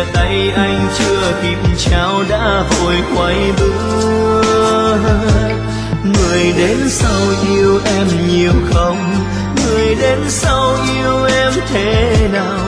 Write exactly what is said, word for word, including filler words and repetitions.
chia tay anh chưa kịp chào đã vội quay bước. Người đến sau yêu em nhiều không, người đến sau yêu em thế nào,